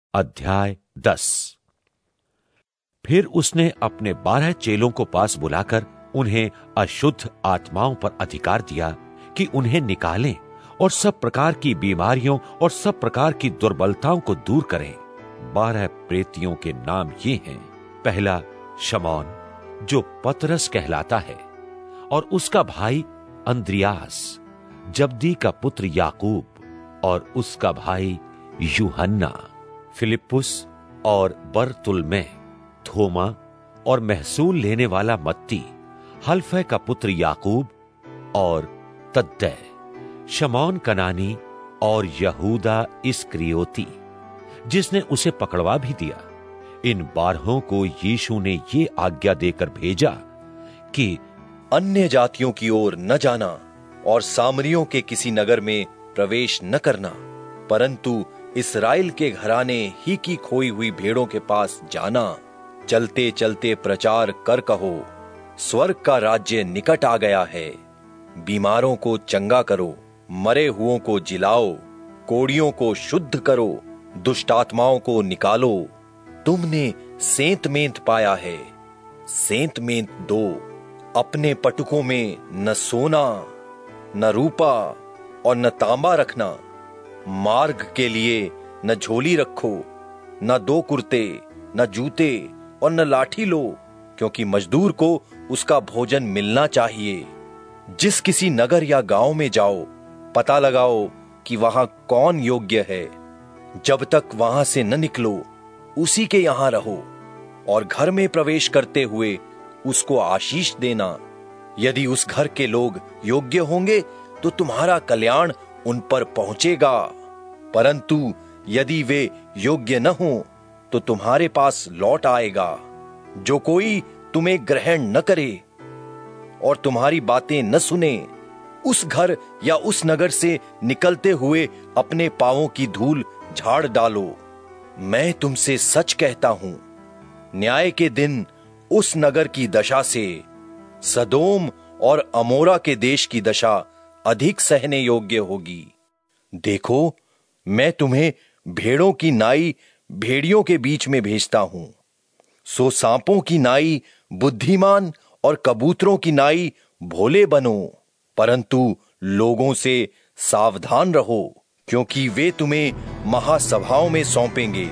अध्याय 10। फिर उसने अपने 12 चेलों को पास बुलाकर उन्हें अशुद्ध आत्माओं पर अधिकार दिया कि उन्हें निकालें और सब प्रकार की बीमारियों और सब प्रकार की दुर्बलताओं को दूर करें। 12 प्रेतियों के नाम ये हैं। पहला, शमौन, जो पतरस कहलाता है, और उसका भाई अंद्रियास, जब्दी का पुत्र याकूब, और उसका भाई यूहन्ना, फिलिप्पुस और बरतुल्मै, थोमा और महसूल लेने वाला मत्ती, हल्फै का पुत्र याकूब और तद्दै, शमौन कनानी और यहूदा इस्करियोती, जिसने उसे पकड़वा भी दिया। इन 12 को यीशु ने ये आज्ञा देकर भेजा कि अन्य जातियों की ओर न जाना और सामरियों के किसी नगर में प्रवेश न करना, परंतु इस्राएल के घराने ही की खोई हुई भेड़ों के पास जाना। चलते चलते प्रचार कर कहो, स्वर्ग का राज्य निकट आ गया है। बीमारों को चंगा करो, मरे हुओं को जिलाओ, कोढ़ियों को शुद्ध करो, दुष्ट आत्माओं को निकालो। तुमने सेंत मेंत पाया है, सेंत मेंत दो। अपने पटुकों में न सोना न रूपा और न तांबा रखना। मार्ग के लिए न झोली रखो, न 2 कुर्ते, न जूते और न लाठी लो, क्योंकि मजदूर को उसका भोजन मिलना चाहिए। जिस किसी नगर या गांव में जाओ, पता लगाओ कि वहां कौन योग्य है। जब तक वहां से न निकलो, उसी के यहां रहो, और घर में प्रवेश करते हुए उसको आशीष देना। यदि उस घर के लोग योग्य होंगे तो तुम्हारा कल्याण उन पर पहुंचेगा, परंतु यदि वे योग्य न हो तो तुम्हारे पास लौट आएगा। जो कोई तुम्हें ग्रहण न करे और तुम्हारी बातें न सुने, उस घर या उस नगर से निकलते हुए अपने पांवों की धूल झाड़ डालो। मैं तुमसे सच कहता हूं, न्याय के दिन उस नगर की दशा से सदोम और अमोरा के देश की दशा अधिक सहने योग्य होगी। देखो, मैं तुम्हें भेड़ों की नाई भेड़ियों के बीच में भेजता हूं। सो सांपों की नाई बुद्धिमान और कबूतरों की नाई भोले बनो, परंतु लोगों से सावधान रहो, क्योंकि वे तुम्हें महासभाओं में सौंपेंगे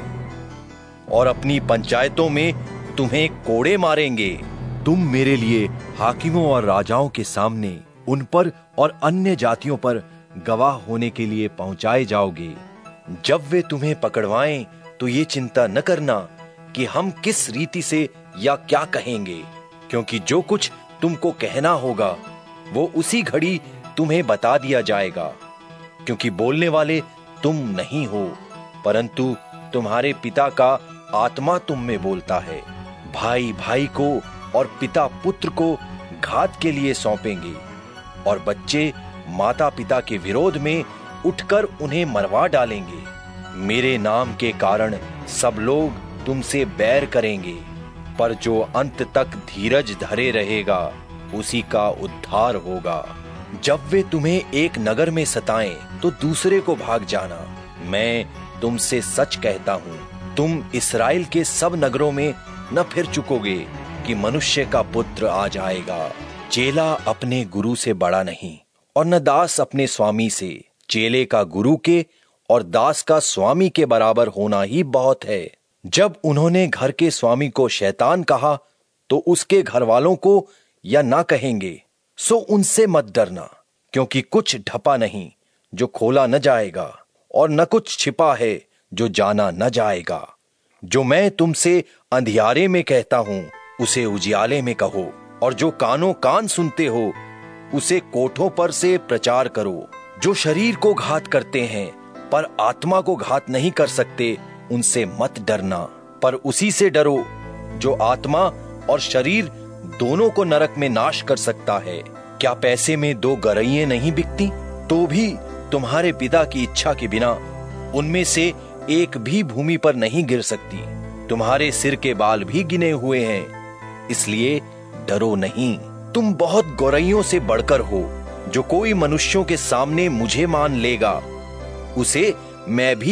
और अपनी पंचायतों में तुम्हें कोड़े मारेंगे। तुम मेरे लिए हाकिमों और राजाओं के सामने उन पर और अन्य जातियों पर गवाह होने के लिए पहुंचाए जाओगे। जब वे तुम्हें पकड़वाएं तो ये चिंता न करना कि हम किस रीति से या क्या कहेंगे, क्योंकि जो कुछ तुमको कहना होगा वो उसी घड़ी तुम्हें बता दिया जाएगा। क्योंकि बोलने वाले तुम नहीं हो, परंतु तुम्हारे पिता का आत्मा तुम में बोलता है। भाई भाई को और पिता पुत्र को घात के लिए सौंपेंगे, और बच्चे माता पिता के विरोध में उठकर उन्हें मरवा डालेंगे। मेरे नाम के कारण सब लोग तुमसे बैर करेंगे, पर जो अंत तक धीरज धरे रहेगा उसी का उद्धार होगा। जब वे तुम्हें एक नगर में सताएं तो दूसरे को भाग जाना। मैं तुमसे सच कहता हूं, तुम इस्राएल के सब नगरों में न फिर चुकोगे कि मनुष्य का पुत्र आ जाएगा। चेला अपने गुरु से बड़ा नहीं, और न दास अपने स्वामी से। चेले का गुरु के और दास का स्वामी के बराबर होना ही बहुत है। जब उन्होंने घर के स्वामी को शैतान कहा तो उसके घर वालों को या ना कहेंगे। सो उनसे मत डरना, क्योंकि कुछ ढपा नहीं जो खोला न जाएगा, और न कुछ छिपा है जो जाना न जाएगा। जो मैं तुमसे अंधियारे में कहता हूं उसे उजियाले में कहो, और जो कानों कान सुनते हो उसे कोठों पर से प्रचार करो। जो शरीर को घात करते हैं पर आत्मा को घात नहीं कर सकते, उनसे मत डरना, पर उसी से डरो जो आत्मा और शरीर दोनों को नरक में नाश कर सकता है। क्या पैसे में 2 गरइयां नहीं बिकती? तो भी तुम्हारे पिता की इच्छा के बिना उनमें से एक भी भूमि पर नहीं गिर सकती। तुम्हारे सिर के बाल भी गिने हुए हैं, इसलिए डरो नहीं। तुम बहुत गौरइयों से बढ़कर हो। जो कोई मनुष्यों के सामने मुझे मान लेगा, उसे मैं भी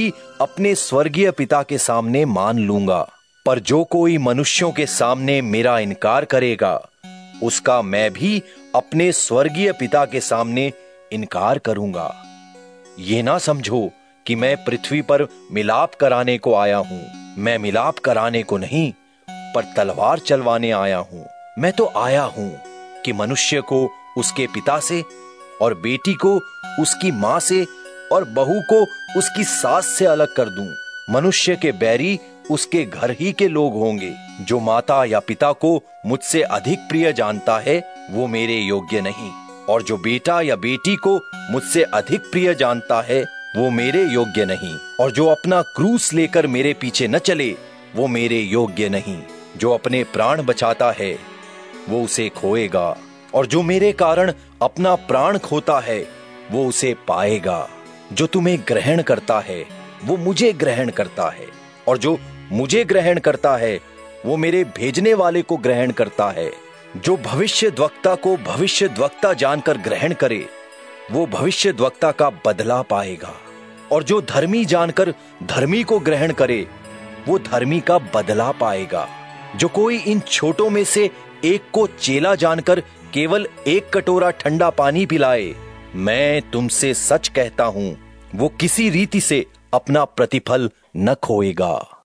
अपने स्वर्गीय पिता के सामने मान लूंगा। पर जो कोई मनुष्यों के सामने मेरा इनकार करेगा, उसका मैं भी अपने स्वर्गीय पिता के सामने इनकार करूंगा। ये ना समझो कि मैं पृथ्वी पर मिलाप कराने को आया हूं। मैं मिलाप कराने को नहीं, पर तलवार चलवाने आया हूं। मैं तो आया हूं कि मनुष्य को उसके पिता से, और बेटी को उसकी मां से, और बहू को उसकी सास से अलग कर दूं। मनुष्य के बैरी उसके घर ही के लोग होंगे। जो माता या पिता को मुझसे अधिक प्रिय जानता है, वो मेरे योग्य नहीं, और जो बेटा या बेटी को मुझसे अधिक प्रिय जानता है, वो मेरे योग्य नहीं, और जो अपना क्रूस लेकर मेरे पीछे न चले, वो मेरे योग्य नहीं। जो अपने प्राण बचाता है, वो उसे खोएगा, और जो मेरे कारण अपना प्राण खोता है, वो उसे पाएगा। जो तुम्हें ग्रहण करता है, वो मुझे ग्रहण करता है, और जो मुझे ग्रहण करता है, वो मेरे भेजने वाले को ग्रहण करता है। जो भविष्यद्वक्ता को भविष्यद्वक्ता जानकर ग्रहण करे, वो भविष्यद्वक्ता का बदला पाएगा, और जो धर्मी जानकर धर्मी को ग्रहण करे, वो धर्मी का बदला पाएगा। जो कोई इन छोटों में से एक को चेला जानकर केवल एक कटोरा ठंडा पानी पिलाए, मैं तुमसे सच कहता हूं, वो किसी रीति से अपना प्रतिफल न खोएगा।